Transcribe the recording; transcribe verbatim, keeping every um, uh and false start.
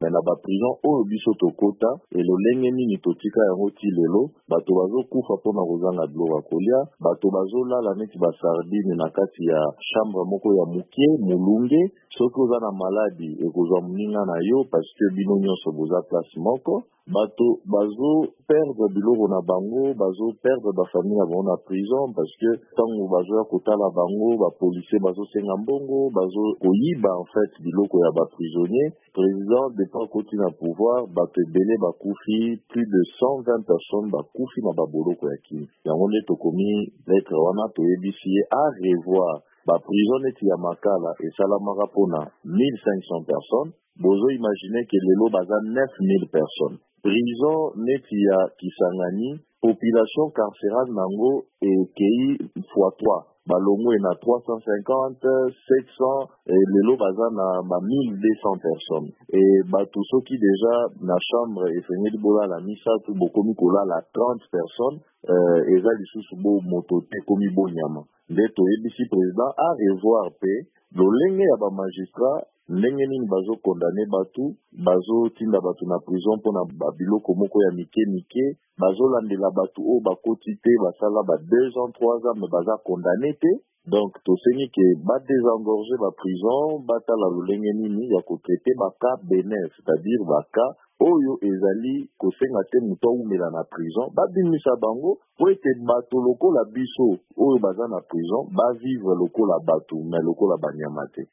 mais na ba prison oyo biso tokota elolenge nini totika yango ti lelo bato bazokufa mpona kozanga biloko ya kolia, bato bazolala neti basardine na kati ya chambre moko ya moke molunge. Soki oza na maladi ekozwa moninga na yo parce que bino nyonso boza place moko. Bato bazo perdre biloko na bango, bazo perdre ba famille na bango na prison parce que tango bazo kotala bango ba policier bazo senga mbongo, bazo koyiba en fait biloko ya ba prisonnier. Président depuis koti na pouvoir bato ebele bakufi, plus de cent vingt personnes bakufi na baboloko ya kini. Yango nde tokomi lettre wana toyebisi ye à revoir ba prison neti ya makala esalamaka mpona mille cinq cents personnes. Bozo imaginer que lelo baza neuf mille personnes. Prison neti ya Kisangani, population carcérale nango ekei fois trois. Balongo na trois cent cinquante, sept cents, et lelo baza na ba mille deux cents personnes. Et bato soki déjà na chambre efengeli bola la misa tu bokomi kola la trente personnes, euh, eza lisusu bo motote komi bo nyama. Nde toyebisi président a revoir pe lolenge ya ba magistrat ndenge nini bazo condamné batu, bazo tinda batu na prison mpona babiloko moko ya mike mike, bazo landela batu o bakoti te basala ba deux ans trois ans mais baza condamné te. Donc tosengi ke ba désengorger ba prison, batala lolenge nini ya kotraiter ba cas bénin, c'est-à-dire ba cas oyo ezali kosenga te muto umela na prison, babimisa bango po ete bato lokola biso oyo baza na prison ba vivre lokola batu mais lokola banyama te.